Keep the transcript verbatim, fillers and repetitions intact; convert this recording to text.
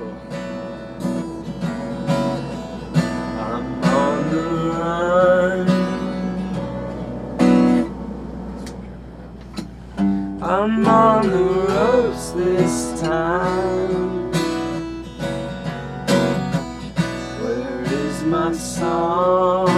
cool. I'm on the run. I'm on the ropes this time. Where is my song?